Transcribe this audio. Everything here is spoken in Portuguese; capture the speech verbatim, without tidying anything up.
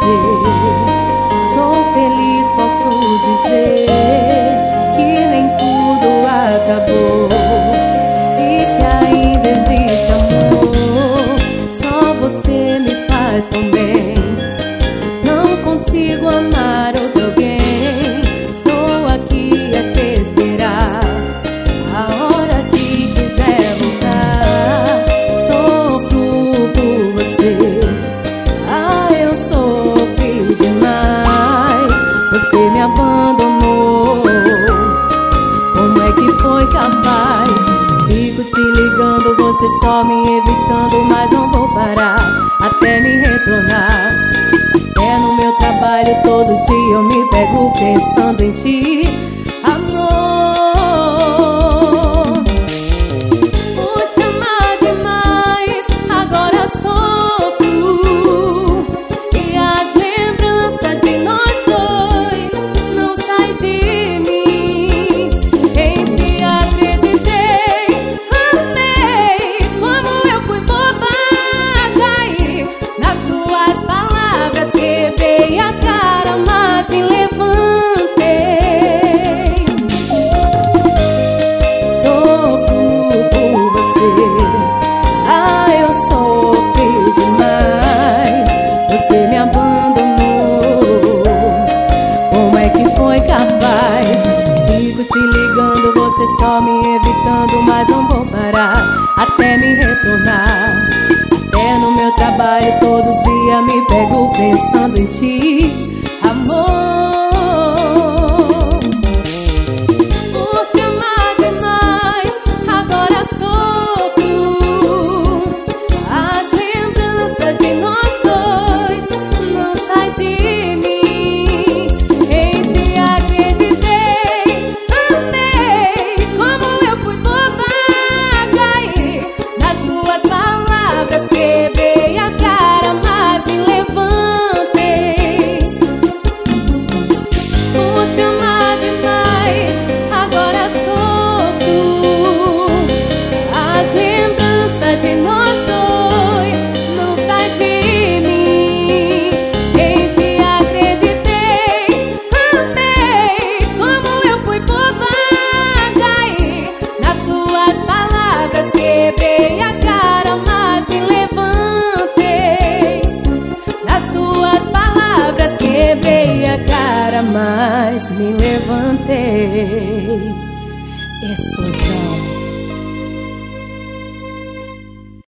você. Sou feliz, posso dizer que nem tudo acabou e que ainda existe amor. Só você me faz tão bem. Não consigo amar outro alguém. Estou aqui a te esperar. A hora que quiser voltar, sofro por você. Ah, eu sofri demais. Você me abandonou. Como é que foi capaz? Fico te ligando, você só me evitando, mas não vou parar até me retornar. Até no meu trabalho todo dia eu me pego pensando em ti, amor. Vou te amar demais, agora sofro. E as lembranças de nós dois não saem de mim. Em ti acreditei, amei, como eu fui boba, caí nas suas palavras, quebrei a cara, mas me levantei. Sofro por você. Ah, eu sofri demais. Você me abandonou. Como é que foi capaz? Fico te ligando, você só me evitando, mas não vou parar até me retornar. Até no meu trabalho todo dia me pego pensando em ti, amor. Por te amar demais, agora sofro. As lembranças de nós dois não saem de mim. Em ti acreditei, amei, como eu fui boba, caí nas suas palavras, quebrei a cara, mas me levantei. Por te amar demais, agora sofro. As lembranças de nós dois não saem de mim. Em ti acreditei, amei, como eu fui boba, caí nas suas palavras, quebrei a cara, mas me levantei. Nas suas palavras, quebrei a cara, mas me levantei. Explosão.